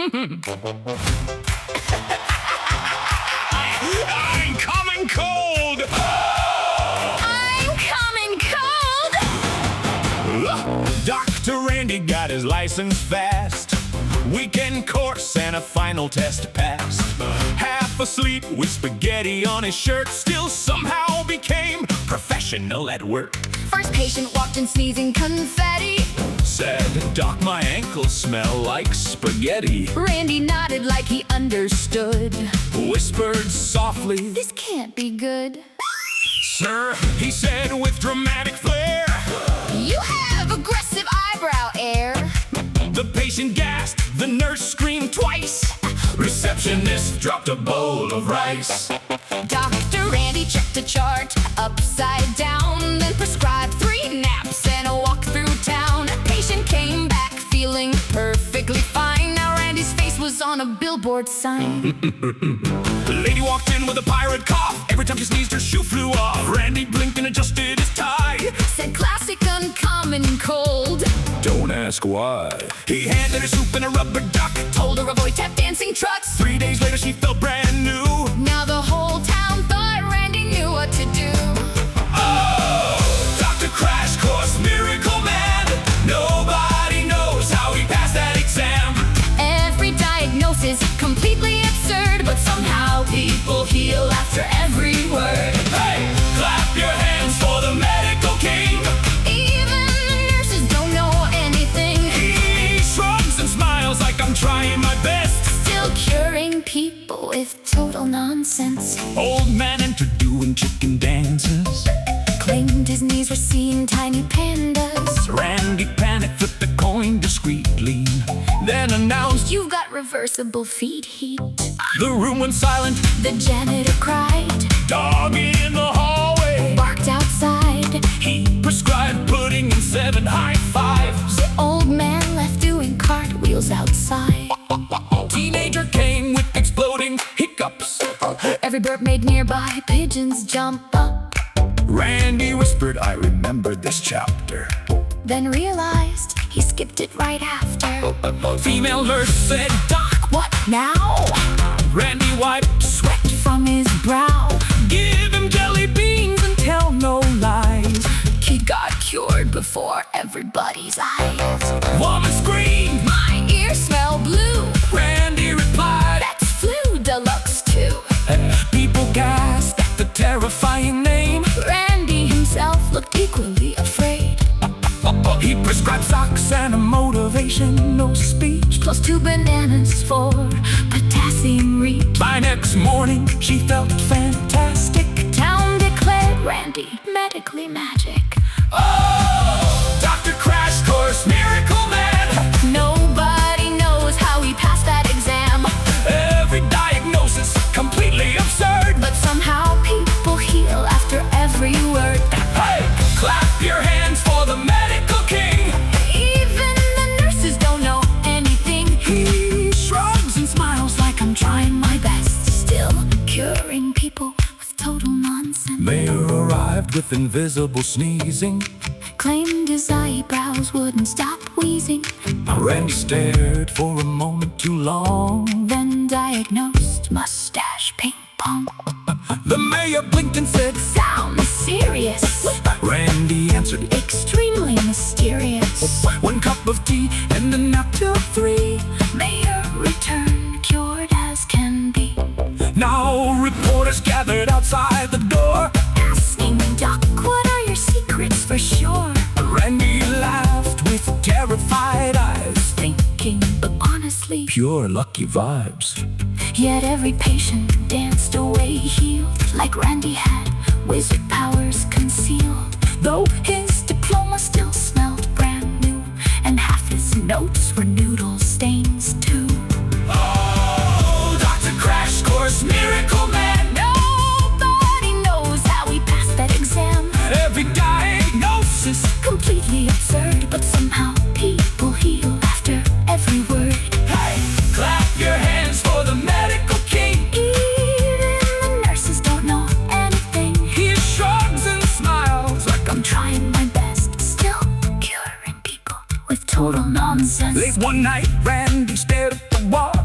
I'm coming cold! I'm coming cold! Dr. Randy got his license fast. Weekend course and a final test passed. Half asleep with spaghetti on his shirt, still somehow became professional at work. First patient walked in sneezing confetti. Said, "Doc, my ankles smell like spaghetti." Randy nodded like he understood. Whispered softly, "This can't be good." "Sir," he said with dramatic flair, "You have aggressive eyebrow air." the patient gasped, the nurse screamed twice. Receptionist dropped a bowl of rice. Dr. Randy checked a chart upside down, then prescribed 3 naps and a walk through town. Patient came back feeling perfectly fine. Now Randy's face was on a billboard sign. The lady walked in with a pirate cough. Every time she sneezed, her shoe flew off. Randy blinked and adjusted his tie. Said, "Classic, uncommon cold." Don't ask why. He handed her soup and a rubber duck. Told her avoid tap dancing trucks. 3 days later, she felt brand new. Now the whole town thought Randy knew what to do. Oh, Dr. Crash Course Miracle Man. Nobody knows how he passed that exam. Every diagnosis completely absurd, but somehow people heal after every word. Hey, clap your hands for the medical king. Even the nurses don't know anything. He shrugs and smiles like I'm trying my best. Still curing people with total nonsense. Old man entered doing chicken dances. Claimed his knees were seeing tiny pandas. Randy panicked, flipped the coin discreetly, then announced, "You've got reversible feet heat." The room went silent. The janitor cried. Dog in the hallway Barked outside. he prescribed pudding and 7 high fives. The old man left doing cartwheels outside. Teenager came with exploding hiccups. Every burp made nearby pigeons jump up. Randy whispered, "I remembered this chapter." Then realized he skipped it right after. Female nurse said, "Doc, What now? Randy wiped Sweat from his brow. give him jelly beans and tell no lies." Kid got cured before everybody's eyes. Woman screamed, My ears smell blue. Randy replied, That's flu deluxe too. people gasped at the terrifying name. Randy himself looked equally afraid. He prescribed socks and a motivational speech, Plus 2 bananas for potassium reach. by next morning she felt fantastic. Town declared Randy medically magic. Oh, Dr. Crash Course Miracle Man. Nobody knows how he passed that exam, Every diagnosis completely absurd. but somehow people heal after every word. Hey, clap your hands for the medical king. Even the nurses don't know anything. He shrugs and smiles like I'm trying my best. Still curing people with total nonsense. Mayor arrived with invisible sneezing. Claimed his eyebrows wouldn't stop wheezing. Randy stared for a moment too long. Then diagnosed mustache ping pong. The mayor blinked and said, Sounds serious. Randy answered, Extremely mysterious. 1 cup of tea and a nap till 3. Mayor returned cured as can be. Now reporters gathered outside the door, Asking Doc, what are your secrets for sure? Randy laughed with terrified eyes, Thinking, but honestly, pure lucky vibes. yet every patient danced away healed. Like Randy had wizard powers concealed. Though his diploma still smelled brand new, and half his notes were noodle stains too. Oh, Dr. Crash Course Miracle Man. Nobody knows how he passed that exam. Every diagnosis Completely absurd, but somehow people heal after every word. Hey, clap your hands for the medical king. Even the nurses don't know anything. He shrugs and smiles like I'm trying my best, still curing people with total nonsense. Late one night, Randy stared at the wall.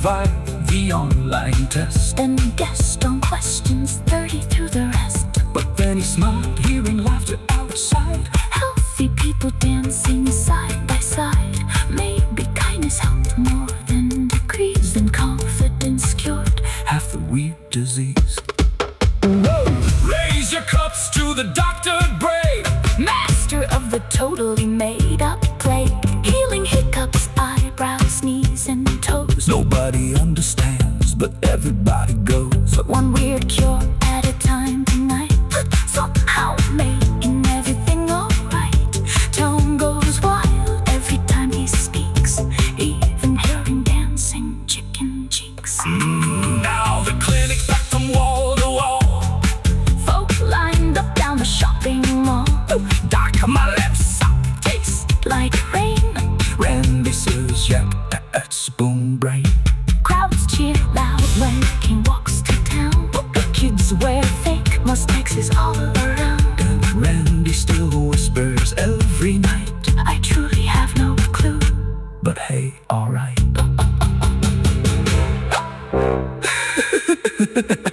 survive the online test. Then he guessed on questions 30 through the rest. But then he smiled, hearing laughter outside. Healthy people dancing side by side. Maybe kindness helped more than degrees, and confidence cured half the weird disease. Whoa! Raise your cups to the Dr. Brave, master of the totally made up play. Healing hiccups, eyebrows, knees and toes. Nobody understands, but everybody goes. But one weird cure at a time tonight, somehow making everything alright. Tone goes wild every time he speaks, even hearing dancing chicken cheeks. Now the clinic's back from wall to wall. Folk lined up down the shopping mall. Doc, my left sock tastes like rain. Randy says, yep, that's spoon brain. Crowds cheer loud when he walks to town. The kids wear fake mustaches all around. And Randy still whispers every night, I truly have no clue, but hey, alright.